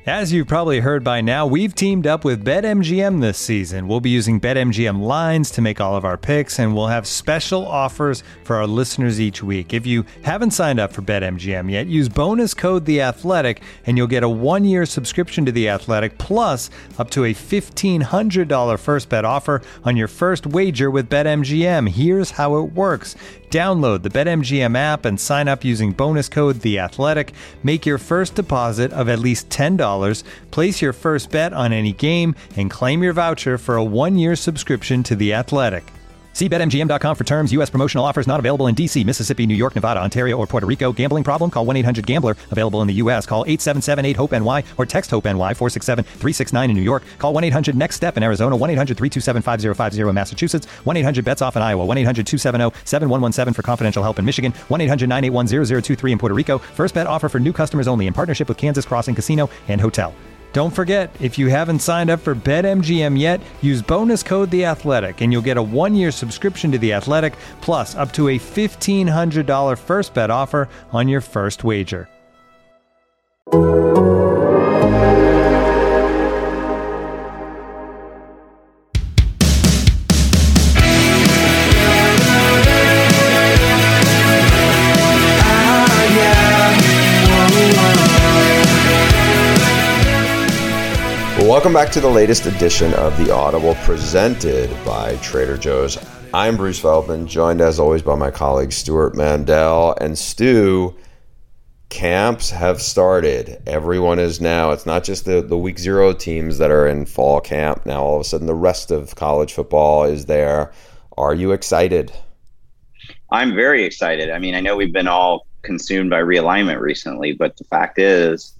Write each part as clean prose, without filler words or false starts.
As you've probably heard by now, we've teamed up with BetMGM this season. We'll be using BetMGM lines to make all of our picks, and we'll have special offers for our listeners each week. If you haven't signed up for BetMGM yet, use bonus code The Athletic, and you'll get a 1-year subscription to The Athletic, plus up to a $1,500 first bet offer on your first wager with BetMGM. Here's how it works. Download the BetMGM app and sign up using bonus code The Athletic. Make your first deposit of at least $10. Place your first bet on any game and claim your voucher for a 1-year subscription to The Athletic. See BetMGM.com for terms. U.S. promotional offers not available in D.C., Mississippi, New York, Nevada, Ontario, or Puerto Rico. Gambling problem? Call 1-800-GAMBLER. Available in the U.S. Call 877-8-HOPE-NY or text HOPE-NY 467-369 in New York. Call 1-800-NEXT-STEP in Arizona. 1-800-327-5050 in Massachusetts. 1-800-BETS-OFF in Iowa. 1-800-270-7117 for confidential help in Michigan. 1-800-981-0023 in Puerto Rico. First bet offer for new customers only in partnership with Kansas Crossing Casino and Hotel. Don't forget, if you haven't signed up for BetMGM yet, use bonus code The Athletic, and you'll get a 1-year subscription to The Athletic, plus up to a $1,500 first bet offer on your first wager. Welcome back to the latest edition of The Audible, presented by Trader Joe's. I'm Bruce Feldman, joined as always by my colleague Stuart Mandel. And Stu, camps have started. Everyone is now, it's not just the week 0 teams that are in fall camp. Now all of a sudden the rest of college football is there. Are you excited? I'm very excited. I mean, I know we've been all consumed by realignment recently, but the fact is,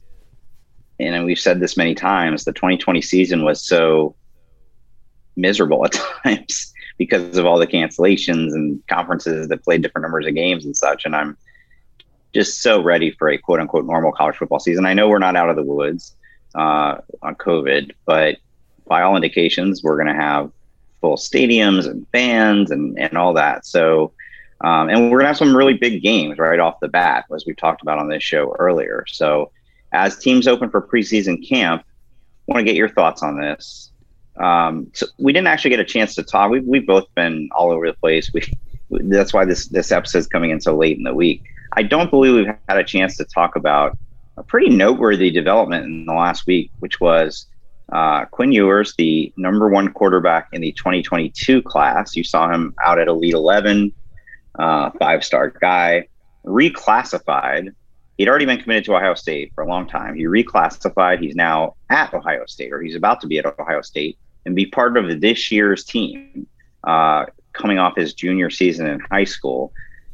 and we've said this many times, the 2020 season was so miserable at times because of all the cancellations and conferences that played different numbers of games and such. And I'm just so ready for a quote unquote normal college football season. I know we're not out of the woods on COVID, but by all indications, we're going to have full stadiums and fans and all that. So, and we're going to have some really big games right off the bat, as we talked about on this show earlier. So, as teams open for preseason camp, I want to get your thoughts on this. So we didn't actually get a chance to talk. We've both been all over the place. That's why this episode is coming in so late in the week. I don't believe we've had a chance to talk about a pretty noteworthy development in the last week, which was Quinn Ewers, the number 1 quarterback in the 2022 class. You saw him out at Elite 11, 5-star guy, reclassified. He'd already been committed to Ohio State for a long time. He reclassified. He's now at Ohio State, or he's about to be at Ohio State and be part of this year's team coming off his junior season in high school.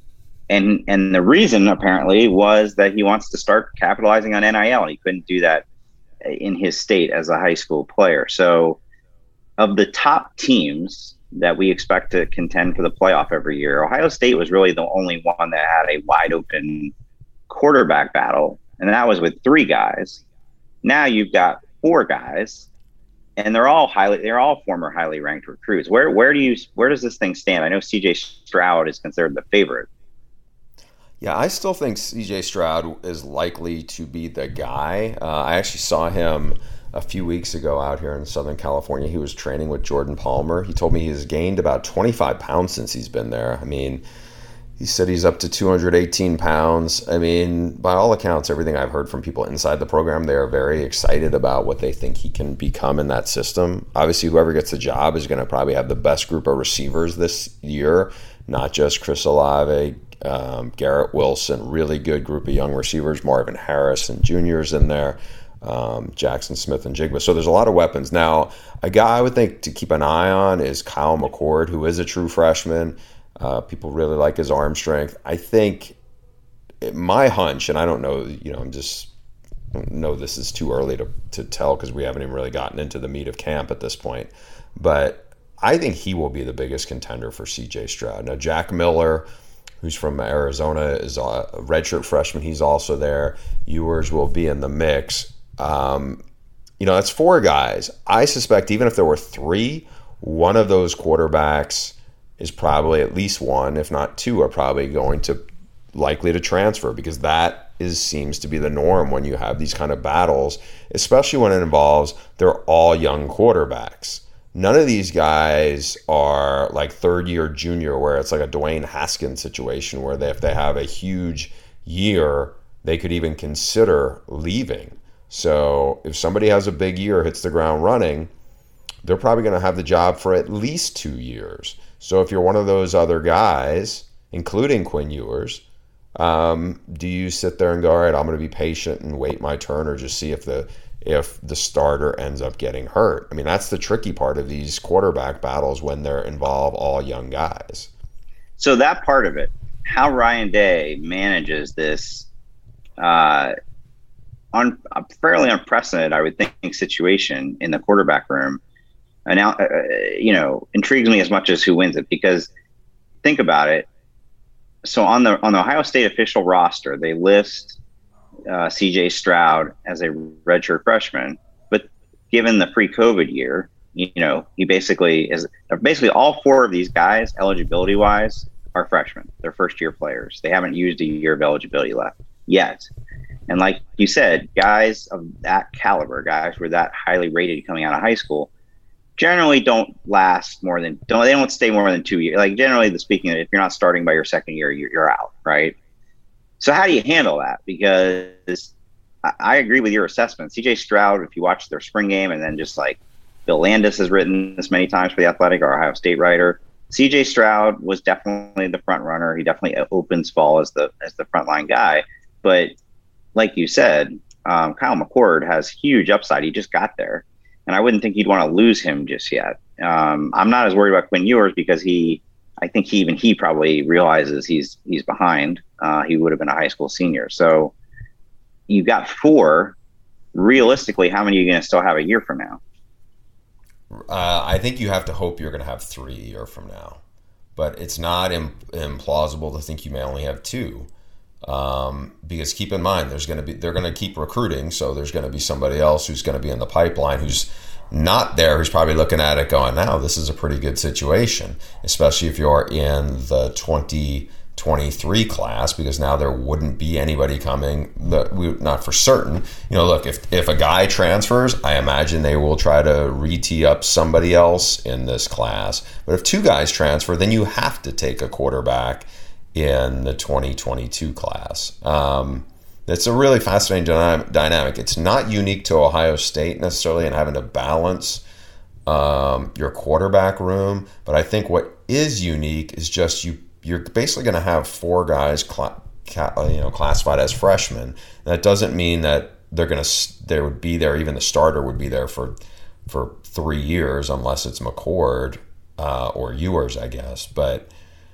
And the reason, apparently, was that he wants to start capitalizing on NIL, and he couldn't do that in his state as a high school player. So of the top teams that we expect to contend for the playoff every year, Ohio State was really the only one that had a wide open quarterback battle, and that was with 3 guys. Now you've got 4 guys, and they're all former highly ranked recruits. Where does this thing stand? I know CJ Stroud is considered the favorite. Yeah, I still think CJ Stroud is likely to be the guy. I actually saw him a few weeks ago out here in Southern California. He was training with Jordan Palmer. He told me he's gained about 25 pounds since he's been there. I mean, he said he's up to 218 pounds. I mean, by all accounts, everything I've heard from people inside the program, they are very excited about what they think he can become in that system. Obviously, whoever gets the job is going to probably have the best group of receivers this year, not just Chris Olave, Garrett Wilson, really good group of young receivers, Marvin Harris and juniors in there, Jackson Smith and Jigba. So there's a lot of weapons. Now, a guy I would think to keep an eye on is Kyle McCord, who is a true freshman. People really like his arm strength. I think my hunch, and I don't know, know this is too early to tell because we haven't even really gotten into the meat of camp at this point, but I think he will be the biggest contender for CJ Stroud. Now, Jack Miller, who's from Arizona, is a redshirt freshman. He's also there. Ewers will be in the mix. That's 4 guys. I suspect even if there were 3, one of those quarterbacks is probably at least 1, if not 2, are probably going to likely to transfer, because that seems to be the norm when you have these kind of battles, especially when it involves they're all young quarterbacks. None of these guys are like third-year junior where it's like a Dwayne Haskins situation where if they have a huge year, they could even consider leaving. So if somebody has a big year, hits the ground running, they're probably going to have the job for at least 2 years. So if you're one of those other guys, including Quinn Ewers, do you sit there and go, all right, I'm going to be patient and wait my turn, or just see if the starter ends up getting hurt? I mean, that's the tricky part of these quarterback battles when they involve all young guys. So that part of it, how Ryan Day manages this fairly unprecedented, I would think, situation in the quarterback room, and now, intrigues me as much as who wins it. Because think about it. So on the Ohio State official roster, they list C.J. Stroud as a redshirt freshman, but given the pre-COVID year, he basically all four of these guys, eligibility wise, are freshmen. They're first year players. They haven't used a year of eligibility left yet. And like you said, guys of that caliber, guys who are that highly rated coming out of high school, generally don't stay more than 2 years. Like, generally speaking, if you're not starting by your second year, you're out, right? So how do you handle that? Because I agree with your assessment. CJ Stroud, if you watch their spring game, and then just like Bill Landis has written this many times for The Athletic, our Ohio State writer, CJ Stroud was definitely the front runner. He definitely opens fall as the frontline guy. But like you said, Kyle McCord has huge upside. He just got there. And I wouldn't think you'd want to lose him just yet. I'm not as worried about Quinn Ewers because I think he probably realizes he's behind. He would have been a high school senior. So you've got four. Realistically, how many are you going to still have a year from now? I think you have to hope you're going to have 3 a year from now. But it's not implausible to think you may only have 2. Because keep in mind, they're going to keep recruiting, so there's going to be somebody else who's going to be in the pipeline who's not there, who's probably looking at it going, now this is a pretty good situation, especially if you're in the 2023 class, because now there wouldn't be anybody coming, not for certain. Look, if a guy transfers, I imagine they will try to re-tee up somebody else in this class. But if 2 guys transfer, then you have to take a quarterback in the 2022 class. It's a really fascinating dynamic. It's not unique to Ohio State necessarily in having to balance your quarterback room, but I think what is unique is just you're basically going to have 4 guys classified as freshmen. That doesn't mean that they would be there, even the starter would be there for 3 years, unless it's McCord or Ewers, I guess. But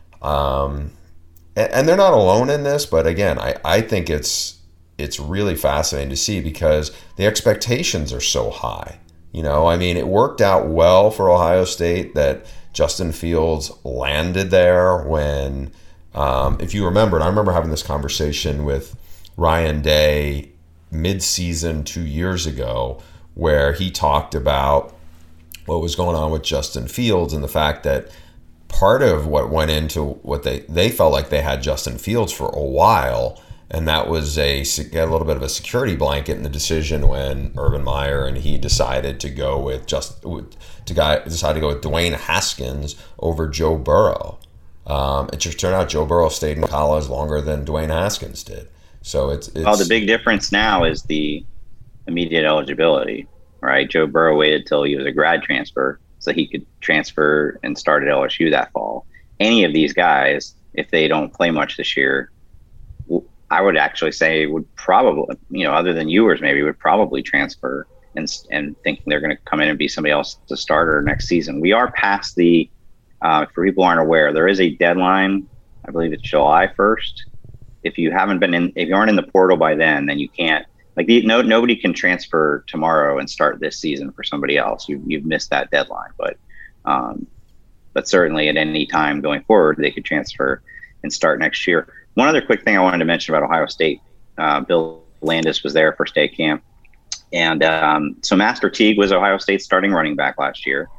and they're not alone in this, but again, I think it's really fascinating to see because the expectations are so high. It worked out well for Ohio State that Justin Fields landed there when, if you remember, and I remember having this conversation with Ryan Day mid-season 2 years ago, where he talked about what was going on with Justin Fields and the fact that part of what went into what they felt like they had Justin Fields for a while, and that was a little bit of a security blanket in the decision when Urban Meyer and he decided to go with Dwayne Haskins over Joe Burrow. It just turned out Joe Burrow stayed in college longer than Dwayne Haskins did. So it's the big difference now is the immediate eligibility, right? Joe Burrow waited till he was a grad transfer so he could transfer and start at LSU that fall. Any of these guys, if they don't play much this year, I would actually say would probably, other than Ewers, maybe would probably transfer and thinking they're going to come in and be somebody else to starter next season. We are past the, for people who aren't aware, there is a deadline. I believe it's July 1st. If you aren't in the portal by then you can't. Nobody can transfer tomorrow and start this season for somebody else. You've missed that deadline, but certainly at any time going forward, they could transfer and start next year. One other quick thing I wanted to mention about Ohio State, Bill Landis was there first day of camp, and so Master Teague was Ohio State's starting running back last year.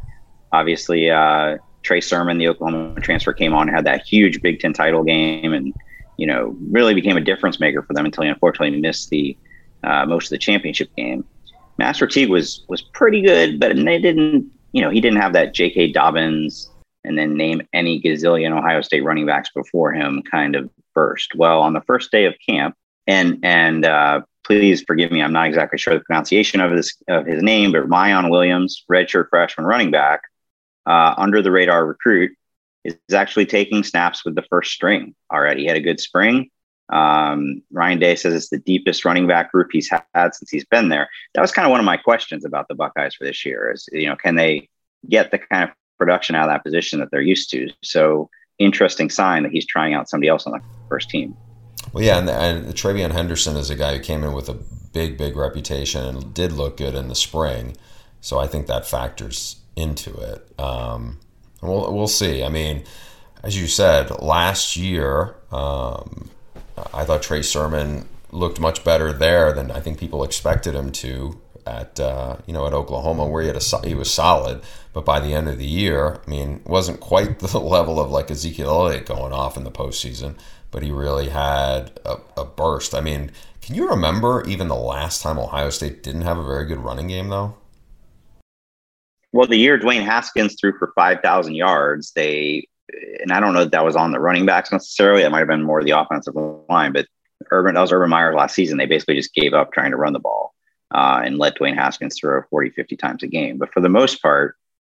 Obviously, Trey Sermon, the Oklahoma transfer, came on and had that huge Big Ten title game, and really became a difference maker for them until he unfortunately missed the most of the championship game. Master Teague was pretty good, but they didn't, he didn't have that J.K. Dobbins and then name any gazillion Ohio State running backs before him kind of burst. Well, on the first day of camp, and please forgive me, I'm not exactly sure the pronunciation of his name, but Mayan Williams, redshirt freshman running back, under the radar recruit, is actually taking snaps with the first string already. He had a good spring. Ryan Day says it's the deepest running back group he's had since he's been there. That was kind of one of my questions about the Buckeyes for this year is, can they get the kind of production out of that position that they're used to? So interesting sign that he's trying out somebody else on the first team. Well, yeah, and Travion Henderson is a guy who came in with a big reputation and did look good in the spring. So I think that factors into it. We'll see. I mean, as you said, last year, I thought Trey Sermon looked much better there than I think people expected him to at Oklahoma, where he was solid. But by the end of the year, I mean, it wasn't quite the level of like Ezekiel Elliott going off in the postseason, but he really had a burst. I mean, can you remember even the last time Ohio State didn't have a very good running game, though? Well, the year Dwayne Haskins threw for 5,000 yards, and I don't know if that was on the running backs necessarily. It might have been more the offensive line, but that was Urban Meyer last season. They basically just gave up trying to run the ball and let Dwayne Haskins throw 40, 50 times a game. But for the most part,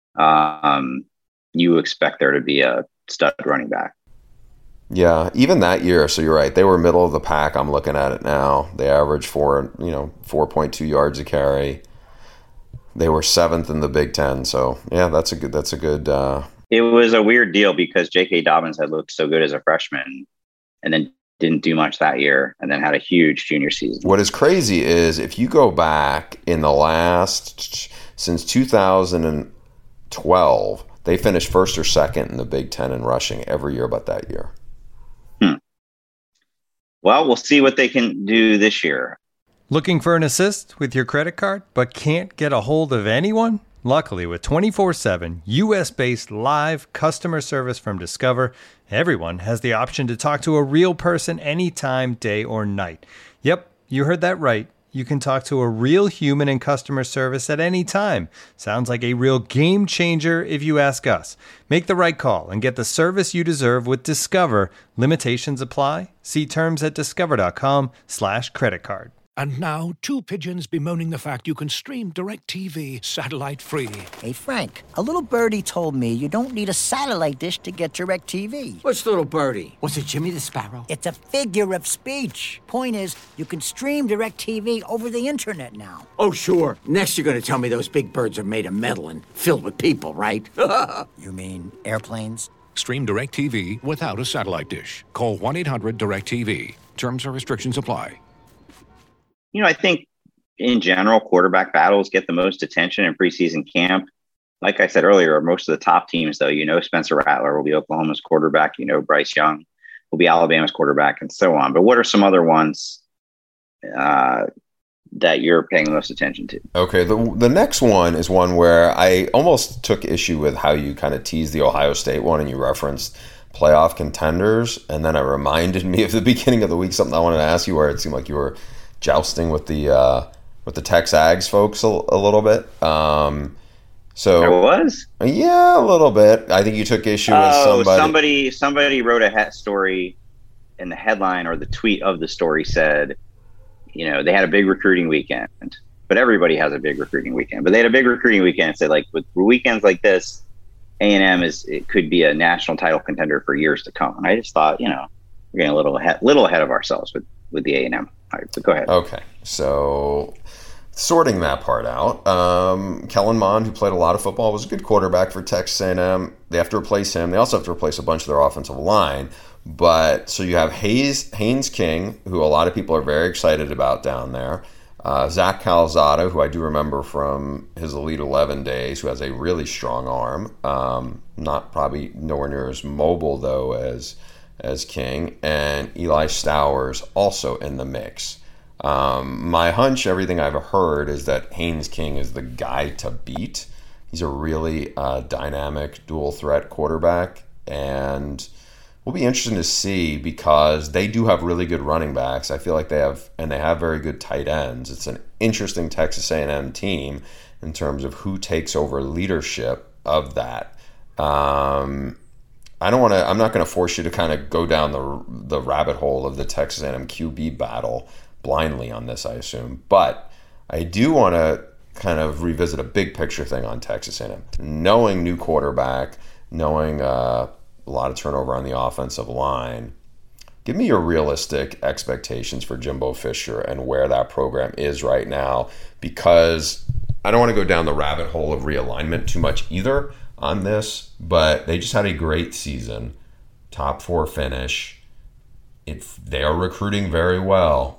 you expect there to be a stud running back. Yeah, even that year. So you're right. They were middle of the pack. I'm looking at it now. They averaged 4.2 yards a carry. They were 7th in the Big Ten. So yeah, that's a good. It was a weird deal because J.K. Dobbins had looked so good as a freshman, and then didn't do much that year, and then had a huge junior season. What is crazy is if you go back in since 2012, they finished first or second in the Big Ten in rushing every year but that year. Well, we'll see what they can do this year. Looking for an assist with your credit card, but can't get a hold of anyone? Luckily, with 24/7 U.S.-based live customer service from Discover, everyone has the option to talk to a real person anytime, day or night. Yep, you heard that right. You can talk to a real human in customer service at any time. Sounds like a real game changer if you ask us. Make the right call and get the service you deserve with Discover. Limitations apply. See terms at discover.com/creditcard. And now, two pigeons bemoaning the fact you can stream DirecTV satellite-free. Hey, Frank, a little birdie told me you don't need a satellite dish to get DirecTV. Which little birdie? Was it Jimmy the Sparrow? It's a figure of speech. Point is, you can stream DirecTV over the internet now. Oh, sure. Next you're going to tell me those big birds are made of metal and filled with people, right? You mean airplanes? Stream DirecTV without a satellite dish. Call 1-800-DirecTV. Terms or restrictions apply. I think in general, quarterback battles get the most attention in preseason camp. Like I said earlier, most of the top teams, though, Spencer Rattler will be Oklahoma's quarterback. Bryce Young will be Alabama's quarterback and so on. But what are some other ones that you're paying the most attention to? Okay, the next one is one where I almost took issue with how you kind of teased the Ohio State one and you referenced playoff contenders. And then it reminded me of the beginning of the week, something I wanted to ask you where it seemed like you were jousting with the Tex Ags folks a little bit. So I was? Yeah, a little bit. I think you took issue with somebody. Somebody wrote a story, and the headline or the tweet of the story said, they had a big recruiting weekend, but everybody has a big recruiting weekend. But they had a big recruiting weekend and said, like, with weekends like this, A&M it could be a national title contender for years to come. And I just thought, we're getting a little ahead of ourselves with the A&M. All right, but go ahead. Okay, so sorting that part out, Kellen Mond, who played a lot of football, was a good quarterback for Texas A&M. They have to replace him. They also have to replace a bunch of their offensive line. But so you have Haynes King, who a lot of people are very excited about down there. Zach Calzada, who I do remember from his Elite 11 days, who has a really strong arm. Not probably nowhere near as mobile, though, as King, and Eli Stowers also in the mix. My hunch, everything I've heard, is that Haynes King is the guy to beat. He's a really dynamic dual threat quarterback, and will be interesting to see because they do have really good running backs. I feel like they have very good tight ends. It's an interesting Texas A&M team in terms of who takes over leadership of that. I'm not going to force you to kind of go down the rabbit hole of the Texas A&M QB battle blindly on this, I assume. But I do want to kind of revisit a big picture thing on Texas A&M. Knowing new quarterback, knowing a lot of turnover on the offensive line, give me your realistic expectations for Jimbo Fisher and where that program is right now, because I don't want to go down the rabbit hole of realignment too much either on this, but they just had a great season, top 4 finish. They are recruiting very well.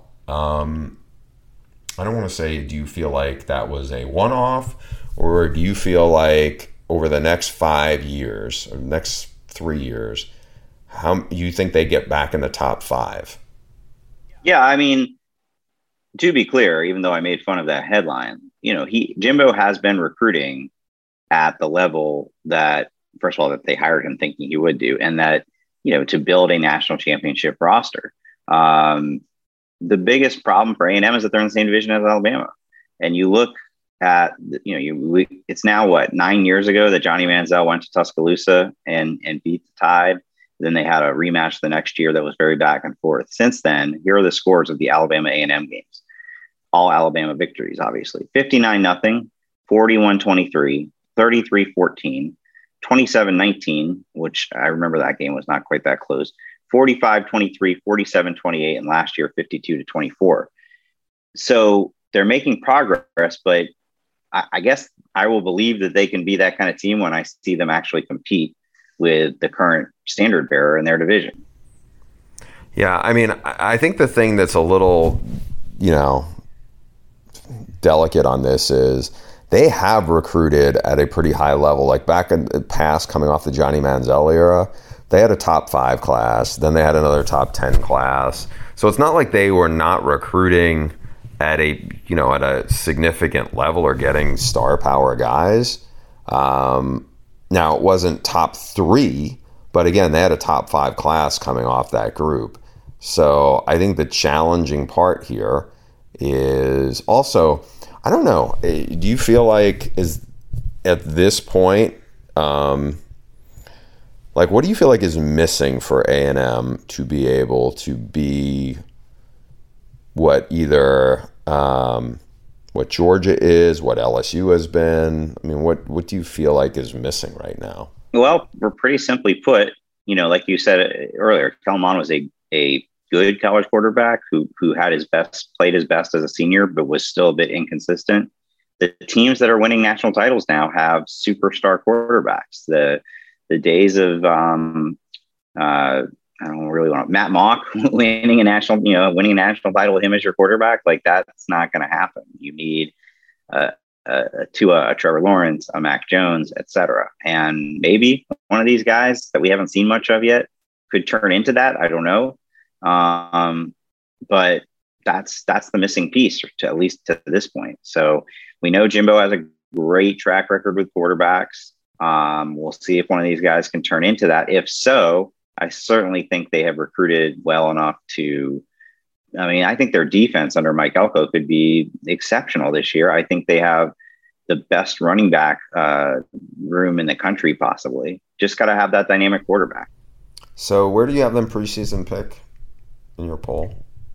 I don't want to say, do you feel like that was a one-off, or do you feel like over the next 5 years, or next 3 years, how you think they get back in the top 5? Yeah, I mean, to be clear, even though I made fun of that headline, Jimbo has been recruiting at the level that, first of all, that they hired him thinking he would do, and that, to build a national championship roster. The biggest problem for A&M is that they're in the same division as Alabama. And you look at, it's now 9 years ago that Johnny Manziel went to Tuscaloosa and beat the Tide. Then they had a rematch the next year that was very back and forth. Since then, here are the scores of the Alabama A&M games. All Alabama victories, obviously. 59-0, 41-23, 33-14, 27-19, which I remember that game was not quite that close. 45-23, 47-28, and last year 52-24. So they're making progress, but I guess I will believe that they can be that kind of team when I see them actually compete with the current standard bearer in their division. Yeah, I mean, I think the thing that's a little, delicate on this is they have recruited at a pretty high level. Like back in the past, coming off the Johnny Manziel era, they had a top 5 class, then they had another top 10 class. So it's not like they were not recruiting at a significant level or getting star power guys. Now it wasn't top 3, but again, they had a top 5 class coming off that group. So I think the challenging part here is also, I don't know, do you feel like is at this point, what do you feel like is missing for A&M to be able to be what Georgia is, what LSU has been? I mean, what do you feel like is missing right now? Well, we're pretty simply put, like you said earlier, Kellen Mond was a good college quarterback who played his best as a senior, but was still a bit inconsistent. The teams that are winning national titles now have superstar quarterbacks. The days of I don't really want Matt Mock winning a national title with him as your quarterback, like that's not going to happen. You need a Trevor Lawrence, a Mac Jones, etc. And maybe one of these guys that we haven't seen much of yet could turn into that. I don't know, but that's the missing piece, at least to this point. So we know Jimbo has a great track record with quarterbacks. We'll see if one of these guys can turn into that. If so, I certainly think they have recruited well enough I think their defense under Mike Elko could be exceptional this year. I think they have the best running back room in the country, possibly. Just got to have that dynamic quarterback. So where do you have them preseason pick in your poll?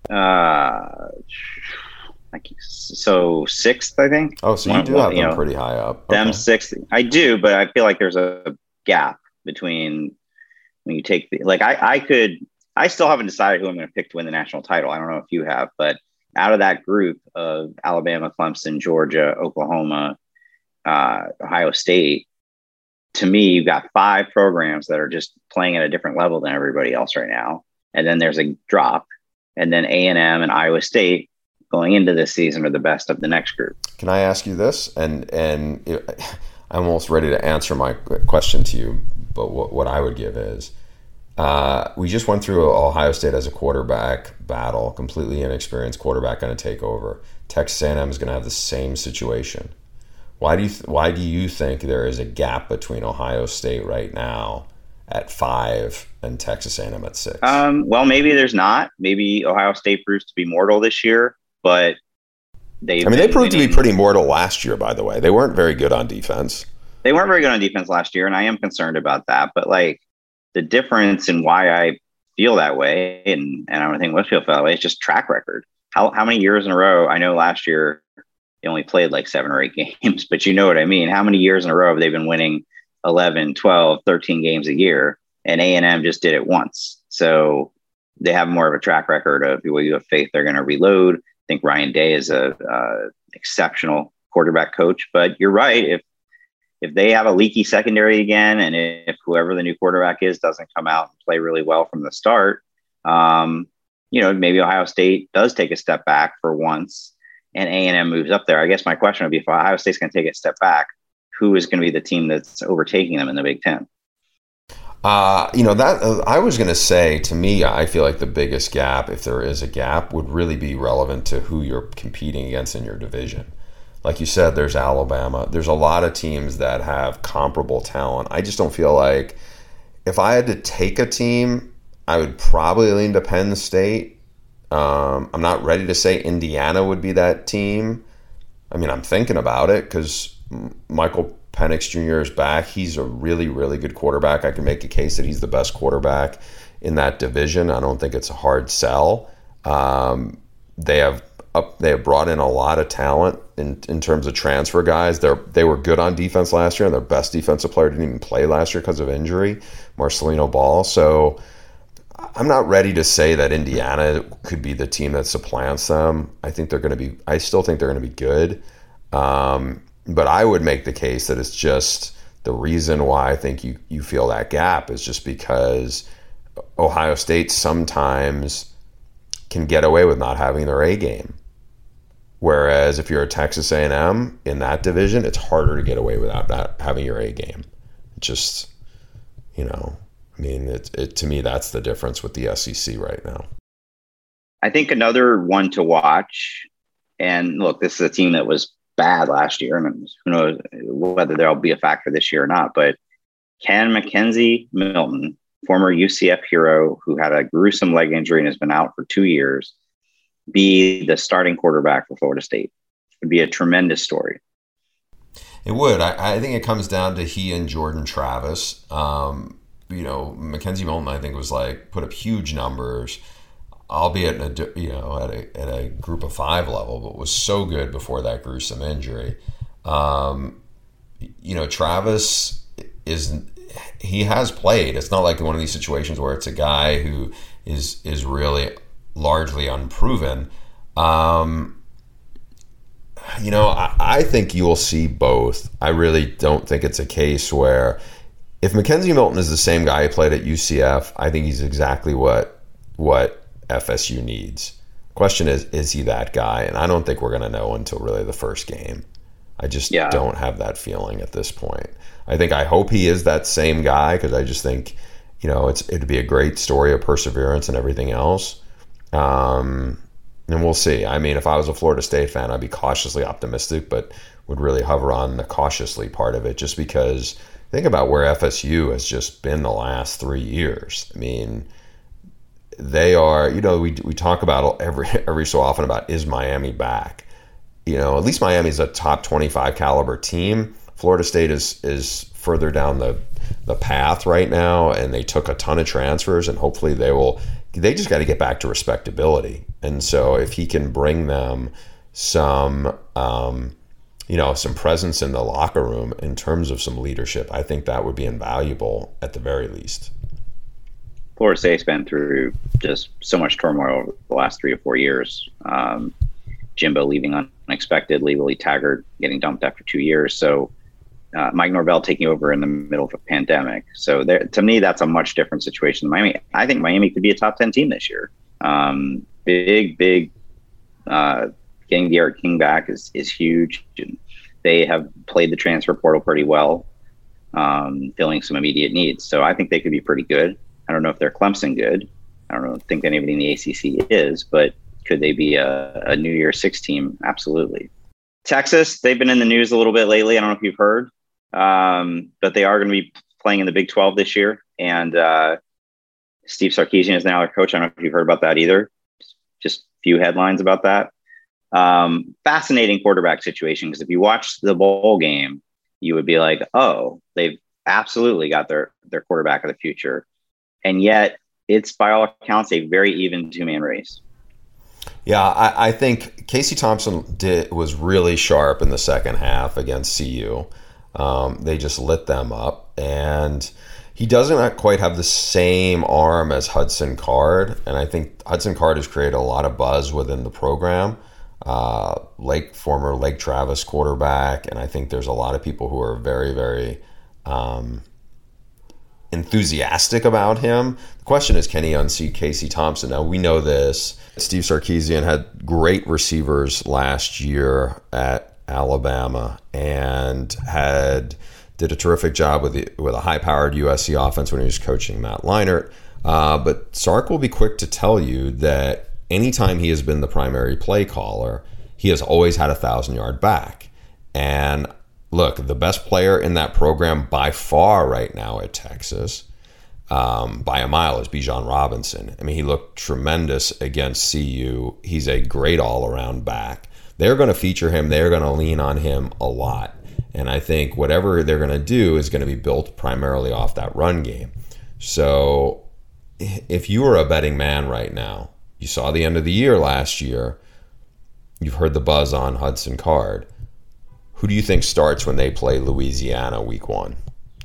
So 6th, I think. Oh, so you do have them pretty high up. Them 6th. I do, but I feel like there's a gap between when you take I still haven't decided who I'm going to pick to win the national title. I don't know if you have, but out of that group of Alabama, Clemson, Georgia, Oklahoma, Ohio State, to me, you've got 5 programs that are just playing at a different level than everybody else right now. And then there's a drop, and then A&M and Iowa State going into this season are the best of the next group. Can I ask you this? And I'm almost ready to answer my question to you, but what I would give is, we just went through Ohio State as a quarterback battle, completely inexperienced quarterback going to take over. Texas A&M is going to have the same situation. Why do you think there is a gap between Ohio State right now at 5 and Texas A&M at 6? Well, maybe there's not. Maybe Ohio State proves to be mortal this year, but they proved to be pretty mortal last year, by the way. They weren't very good on defense. They weren't very good on defense last year, and I am concerned about that. But like the difference in why I feel that way, and I don't think most people feel that way, it's just track record. How many years in a row? I know last year they only played like 7 or 8 games, but you know what I mean. How many years in a row have they been winning 11, 12, 13 games a year? And A&M just did it once. So they have more of a track record of, well, you have faith they're going to reload. I think Ryan Day is a exceptional quarterback coach, but you're right. If they have a leaky secondary again, and if whoever the new quarterback is doesn't come out and play really well from the start, maybe Ohio State does take a step back for once and A&M moves up there. I guess my question would be, if Ohio State's going to take a step back, who is going to be the team that's overtaking them in the Big Ten? I was going to say, to me, I feel like the biggest gap, if there is a gap, would really be relevant to who you're competing against in your division. Like you said, there's Alabama. There's a lot of teams that have comparable talent. I just don't feel like, if I had to take a team, I would probably lean to Penn State. I'm not ready to say Indiana would be that team. I mean, I'm thinking about it because Michael Penix Jr. is back. He's a really, really good quarterback. I can make a case that he's the best quarterback in that division. I don't think it's a hard sell. They have brought in a lot of talent in terms of transfer guys. They were good on defense last year, and their best defensive player didn't even play last year because of injury, Marcelino Ball. So I'm not ready to say that Indiana could be the team that supplants them. I still think they're going to be good. But I would make the case that it's just the reason why I think you feel that gap is just because Ohio State sometimes can get away with not having their A game. Whereas if you're a Texas A&M in that division, it's harder to get away without not having your A game. Just, to me, that's the difference with the SEC right now. I think another one to watch, and look, this is a team that was bad last year, and who knows whether there'll be a factor this year or not, but can McKenzie Milton, former UCF hero who had a gruesome leg injury and has been out for 2 years, be the starting quarterback for Florida State? It would be a tremendous story. It would. I think it comes down to he and Jordan Travis. McKenzie Milton, I think, was put up huge numbers, albeit at a group of 5 level, but was so good before that gruesome injury. Travis he has played. It's not like one of these situations where it's a guy who is really largely unproven. I think you'll see both. I really don't think it's a case where, if McKenzie Milton is the same guy who played at UCF, I think he's exactly what FSU needs. Question is he that guy? And I don't think we're going to know until really the first game. I just don't have that feeling at this point. I hope he is that same guy, because I just think, it'd be a great story of perseverance and everything else. And we'll see. I mean, if I was a Florida State fan, I'd be cautiously optimistic, but would really hover on the cautiously part of it, just because think about where FSU has just been the last 3 years. I mean, they are, we talk about every so often about, is Miami back? At least Miami's a top 25 caliber team. Florida State is further down the path right now, and they took a ton of transfers, and hopefully they just got to get back to respectability. And so if he can bring them some presence in the locker room in terms of some leadership, I think that would be invaluable at the very least. Florida State's been through just so much turmoil over the last 3 or 4 years. Jimbo leaving unexpectedly, Willie Taggart getting dumped after 2 years. So Mike Norvell taking over in the middle of a pandemic. So to me, that's a much different situation than Miami. I think Miami could be a top 10 team this year. Big, getting D'Eriq King back is huge. And they have played the transfer portal pretty well, filling some immediate needs. So I think they could be pretty good. I don't know if they're Clemson good. I don't think anybody in the ACC is, but could they be a New Year's Six team? Absolutely. Texas, they've been in the news a little bit lately. I don't know if you've heard, but they are going to be playing in the Big 12 this year. And Steve Sarkisian is now their coach. I don't know if you've heard about that either. Just a few headlines about that. Fascinating quarterback situation, because if you watch the bowl game, you would be like, oh, they've absolutely got their quarterback of the future. And yet it's, by all accounts, a very even two-man race. Yeah, I think Casey Thompson was really sharp in the second half against CU. They just lit them up, and he doesn't quite have the same arm as Hudson Card, and I think Hudson Card has created a lot of buzz within the program. Former Lake Travis quarterback, and I think there's a lot of people who are very, very enthusiastic about him. The question is, can he unseat Casey Thompson? Now, we know this. Steve Sarkisian had great receivers last year at Alabama and did a terrific job with a high-powered USC offense when he was coaching Matt Leinart. But Sark will be quick to tell you that anytime he has been the primary play caller, he has always had a 1,000-yard back. And look, the best player in that program by far right now at Texas, by a mile, is Bijan Robinson. I mean, he looked tremendous against CU. He's a great all-around back. They're going to feature him. They're going to lean on him a lot. And I think whatever they're going to do is going to be built primarily off that run game. So if you were a betting man right now, you saw the end of the year last year, you've heard the buzz on Hudson Card. Who do you think starts when they play Louisiana week 1?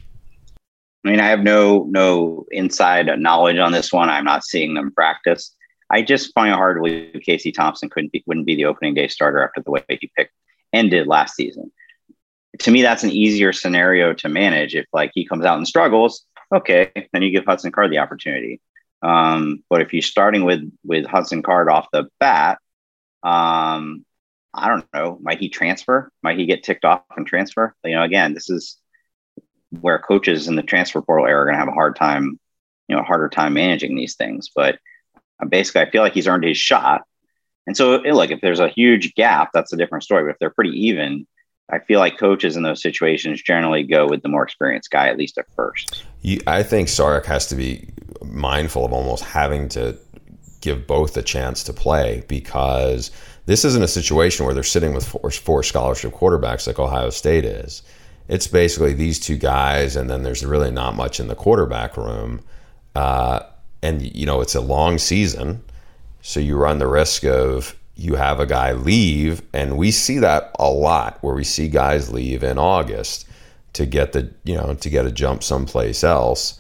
I mean, I have no inside knowledge on this one. I'm not seeing them practice. I just find it hard to believe Casey Thompson wouldn't be the opening day starter after the way he picked and did last season. To me, that's an easier scenario to manage. If like he comes out and struggles, okay, then you give Hudson Card the opportunity. But if you're starting with Hudson Card off the bat, I don't know. Might he transfer? Might he get ticked off and transfer? Again, this is where coaches in the transfer portal era are going to have a harder time managing these things. But basically, I feel like he's earned his shot. And so, look, if there's a huge gap, that's a different story. But if they're pretty even, I feel like coaches in those situations generally go with the more experienced guy, at least at first. I think Sark has to be mindful of almost having to give both a chance to play, because this isn't a situation where they're sitting with four scholarship quarterbacks like Ohio State is. It's basically these two guys, and then there's really not much in the quarterback room. And, it's a long season, so you run the risk of you have a guy leave, and we see that a lot where we see guys leave in August to get a jump someplace else.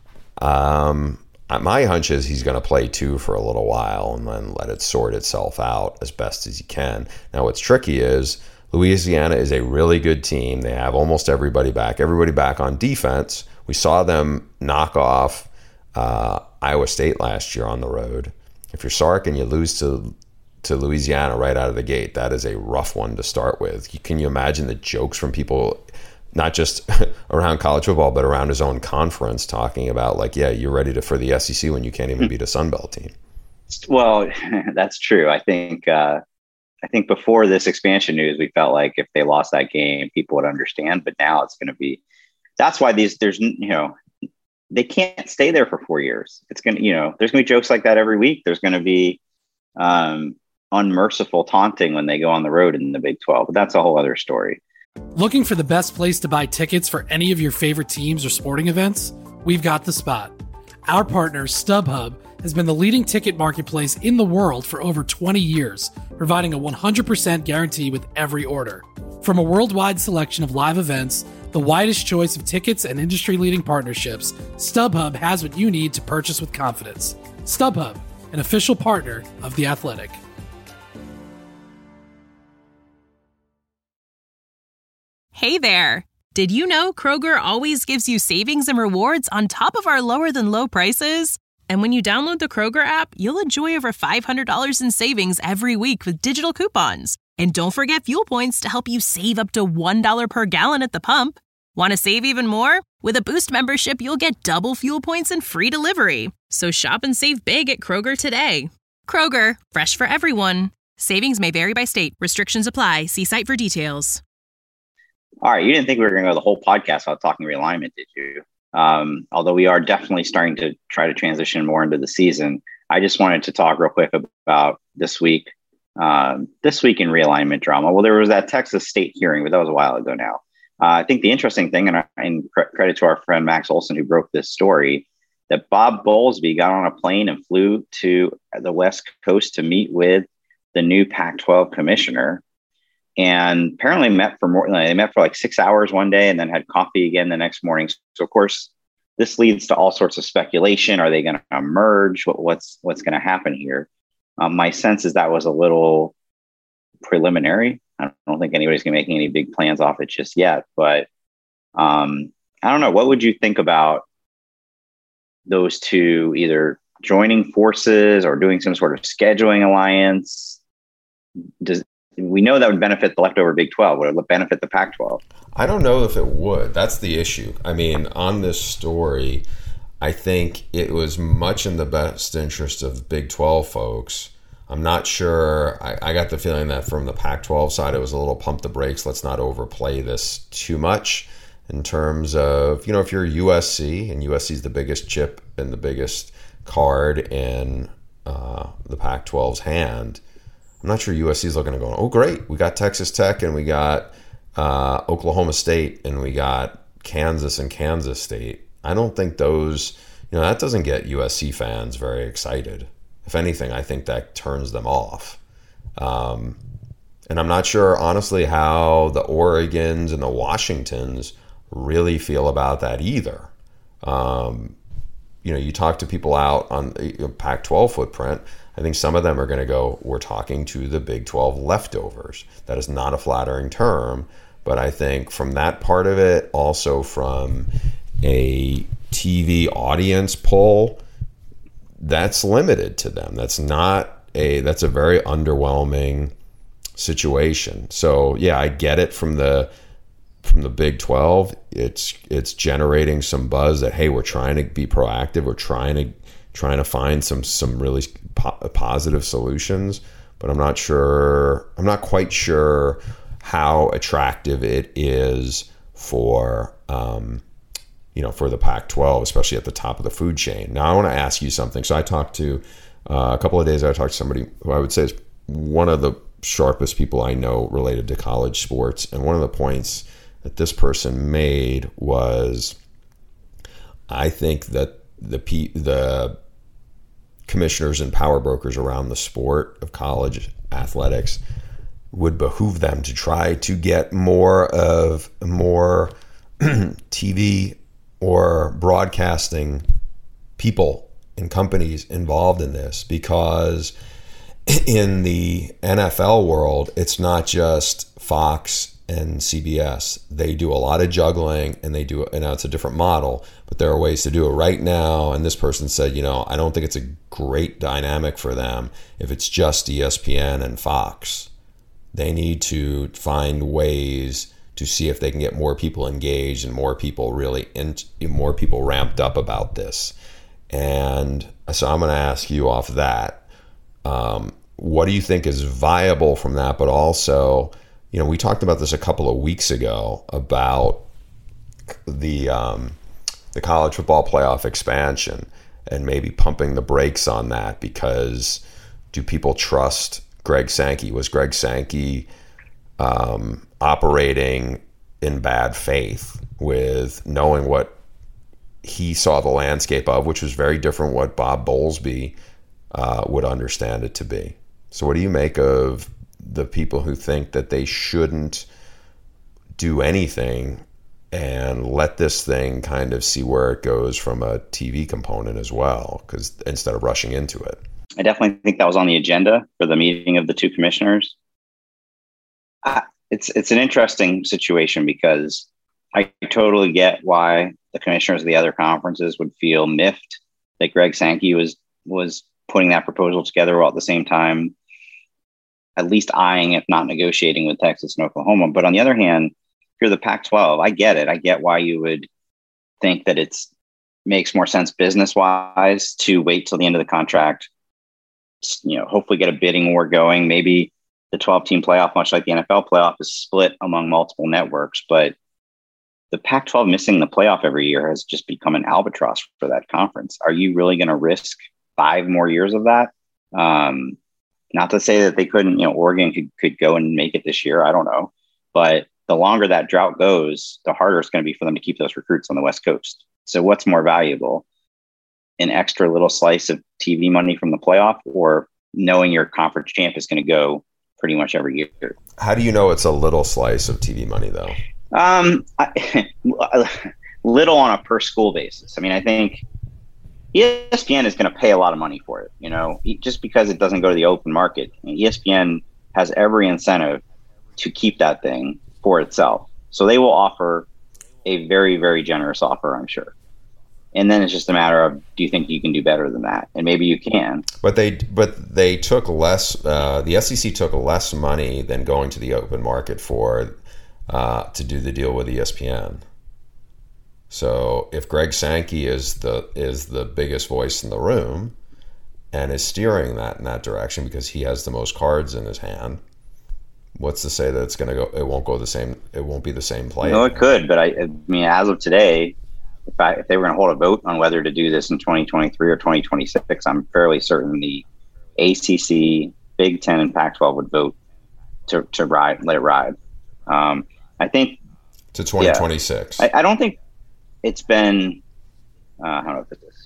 My hunch is he's going to play 2 for a little while and then let it sort itself out as best as he can. Now, what's tricky is Louisiana is a really good team. They have almost everybody back on defense. We saw them knock off Iowa State last year on the road. If you're Sark and you lose to Louisiana right out of the gate, that is a rough one to start with. Can you imagine the jokes from people, not just around college football, but around his own conference, talking about like, yeah, you're ready for the SEC when you can't even beat a Sun Belt team? Well, that's true. I think before this expansion news, we felt like if they lost that game, people would understand. But now it's going to be. That's why they can't stay there for 4 years. It's going to, there's going to be jokes like that every week. There's going to be unmerciful taunting when they go on the road in the Big 12. But that's a whole other story. Looking for the best place to buy tickets for any of your favorite teams or sporting events? We've got the spot. Our partner, StubHub, has been the leading ticket marketplace in the world for over 20 years, providing a 100% guarantee with every order. From a worldwide selection of live events, the widest choice of tickets, and industry-leading partnerships, StubHub has what you need to purchase with confidence. StubHub, an official partner of The Athletic. Hey there! Did you know Kroger always gives you savings and rewards on top of our lower-than-low prices? And when you download the Kroger app, you'll enjoy over $500 in savings every week with digital coupons. And don't forget fuel points to help you save up to $1 per gallon at the pump. Want to save even more? With a Boost membership, you'll get double fuel points and free delivery. So shop and save big at Kroger today. Kroger, fresh for everyone. Savings may vary by state. Restrictions apply. See site for details. All right, you didn't think we were going to go the whole podcast without talking realignment, did you? Although we are definitely starting to try to transition more into the season. I just wanted to talk real quick about this week in realignment drama. Well, there was that Texas State hearing, but that was a while ago now. I think the interesting thing, and credit to our friend Max Olson who broke this story, that Bob Bowlesby got on a plane and flew to the West Coast to meet with the new Pac-12 commissioner, and apparently they met for like 6 hours one day and then had coffee again the next morning. So of course, this leads to all sorts of speculation. Are they going to merge? What's going to happen here? My sense is that was a little preliminary. I don't think anybody's making any big plans off it just yet, but I don't know. What would you think about those two either joining forces or doing some sort of scheduling alliance? We know that would benefit the leftover Big 12. Would it benefit the Pac-12? I don't know if it would. That's the issue. I mean, on this story, I think it was much in the best interest of Big 12 folks. I'm not sure. I got the feeling that from the Pac-12 side, it was a little pump the brakes. Let's not overplay this too much in terms of, if you're USC, and USC is the biggest chip and the biggest card in the Pac-12's hand, I'm not sure USC is looking to go, oh, great, we got Texas Tech and we got Oklahoma State and we got Kansas and Kansas State. I don't think those, that doesn't get USC fans very excited. If anything, I think that turns them off. And I'm not sure, honestly, how the Oregons and the Washingtons really feel about that either. You talk to people out on the Pac-12 footprint, I think some of them are going to go, we're talking to the Big 12 leftovers. That is not a flattering term, but I think from that part of it, also from a TV audience poll, that's limited to them. That's a very underwhelming situation. So yeah, I get it from the Big 12. It's generating some buzz that, hey, we're trying to be proactive. We're trying to find some really positive solutions, but I'm not quite sure how attractive it is for for the Pac-12, especially at the top of the food chain. Now I want to ask you something. So I talked to a couple of days ago, I talked to somebody who I would say is one of the sharpest people I know related to college sports, and one of the points that this person made was, I think that the commissioners and power brokers around the sport of college athletics would behoove them to try to get more TV or broadcasting people and companies involved in this, because in the NFL world, it's not just Fox and CBS. They do a lot of juggling, and it's a different model, but there are ways to do it right now. And this person said, I don't think it's a great dynamic for them if it's just ESPN and Fox. They need to find ways to see if they can get more people engaged and more people more people ramped up about this. And so I'm going to ask you off that, what do you think is viable from that? But also, we talked about this a couple of weeks ago about the college football playoff expansion and maybe pumping the brakes on that, because do people trust Greg Sankey? Was Greg Sankey operating in bad faith with knowing what he saw the landscape of, which was very different what Bob Bowlesby would understand it to be? So what do you make of the people who think that they shouldn't do anything and let this thing kind of see where it goes from a TV component as well, because instead of rushing into it? I definitely think that was on the agenda for the meeting of the two commissioners. It's an interesting situation, because I totally get why the commissioners of the other conferences would feel miffed that Greg Sankey was putting that proposal together, while at the same time at least eyeing, if not negotiating, with Texas and Oklahoma. But on the other hand, if you're the Pac-12, I get it. I get why you would think that makes more sense business-wise to wait till the end of the contract, hopefully get a bidding war going. Maybe the 12-team playoff, much like the NFL playoff, is split among multiple networks. But the Pac-12 missing the playoff every year has just become an albatross for that conference. Are you really going to risk 5 more years of that? Not to say that they couldn't, Oregon could go and make it this year. I don't know. But the longer that drought goes, the harder it's going to be for them to keep those recruits on the West Coast. So what's more valuable? An extra little slice of TV money from the playoff, or knowing your conference champ is going to go pretty much every year? How do you know it's a little slice of TV money, though? Little on a per school basis. I mean, I think ESPN is going to pay a lot of money for it, just because it doesn't go to the open market. And ESPN has every incentive to keep that thing for itself. So they will offer a very, very generous offer, I'm sure. And then it's just a matter of, do you think you can do better than that? And maybe you can. But they took less. The SEC took less money than going to the open market to do the deal with ESPN. So if Greg Sankey is the biggest voice in the room and is steering that in that direction because he has the most cards in his hand, what's to say that it's going to go? It won't go the same. It won't be the same play. No, it could. But I mean, as of today, if they were going to hold a vote on whether to do this in 2023 or 2026, I'm fairly certain the ACC, Big Ten, and Pac-12 would vote to let it ride. I think to 2026. I don't think it's been. How do I put this?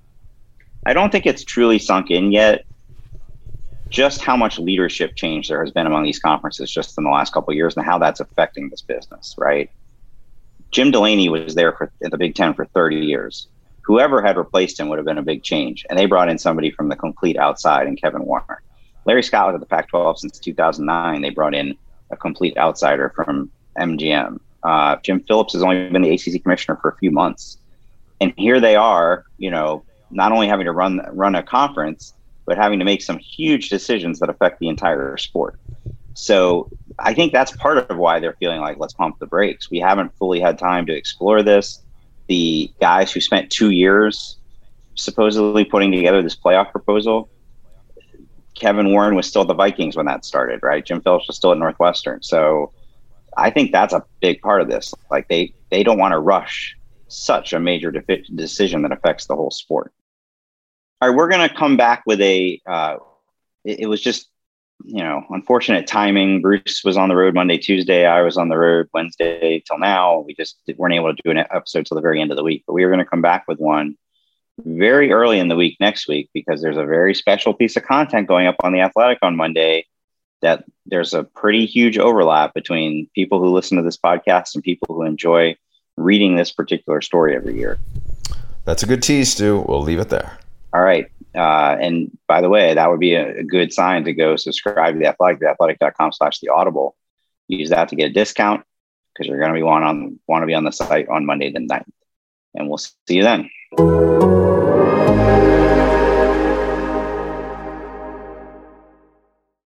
I don't think it's truly sunk in yet. Just how much leadership change there has been among these conferences just in the last couple of years, and how that's affecting this business, right? Jim Delaney was there at the Big Ten for 30 years. Whoever had replaced him would have been a big change. And they brought in somebody from the complete outside in Kevin Warner. Larry Scott was at the Pac-12 since 2009. They brought in a complete outsider from MGM. Jim Phillips has only been the ACC commissioner for a few months. And here they are, not only having to run a conference, but having to make some huge decisions that affect the entire sport. So I think that's part of why they're feeling like, let's pump the brakes. We haven't fully had time to explore this. The guys who spent 2 years supposedly putting together this playoff proposal, Kevin Warren was still at the Vikings when that started, right? Jim Phillips was still at Northwestern. So I think that's a big part of this. Like they don't want to rush such a major decision that affects the whole sport. All right, we're going to come back with it was just, unfortunate timing. Bruce was on the road Monday, Tuesday. I was on the road Wednesday till now. We just weren't able to do an episode till the very end of the week, but we are going to come back with one very early in the week next week, because there's a very special piece of content going up on The Athletic on Monday that there's a pretty huge overlap between people who listen to this podcast and people who enjoy reading this particular story every year. That's a good tease, Stu. We'll leave it there. All right. And by the way, that would be a good sign to go subscribe to The Athletic, theathletic.com/theaudible. Use that to get a discount, because you're going to want to be on the site on Monday the 9th. And we'll see you then.